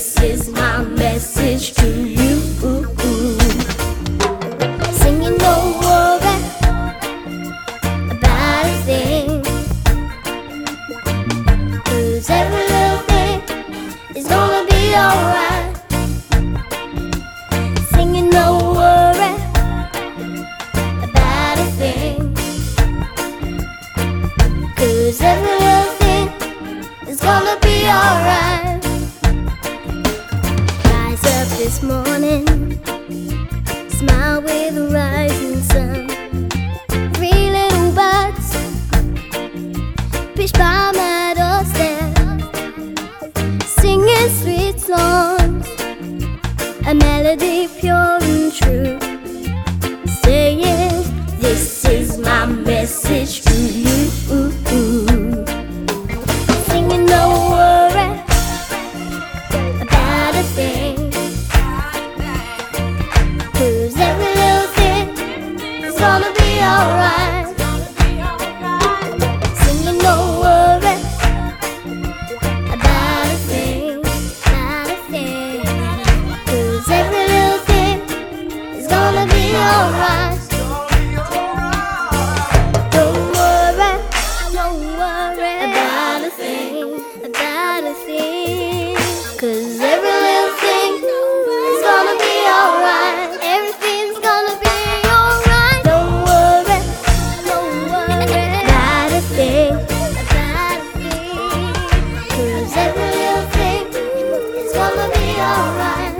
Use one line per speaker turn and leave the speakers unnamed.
This is my message to you. Singing, don't worry about a thing, 'cause every little thing is gonna be alright. Singing, don't worry about a thing, 'cause every little thing is gonna be alright. Rise up this morning, smile with the rising sun. 3 little birds pitch by my doorstep, singing sweet songs, a melody pure and true, saying, this is my message to you. Singing, don't worry about a thing, 'cause every little thing is gonna be alright. Singing, don't worry about a thing, 'cause every little thing is gonna be alright. Don't worry about a thing, 'cause every little thing is gonna be alright. Everything's gonna be alright. Don't worry about a thing, 'cause every little thing is gonna be alright.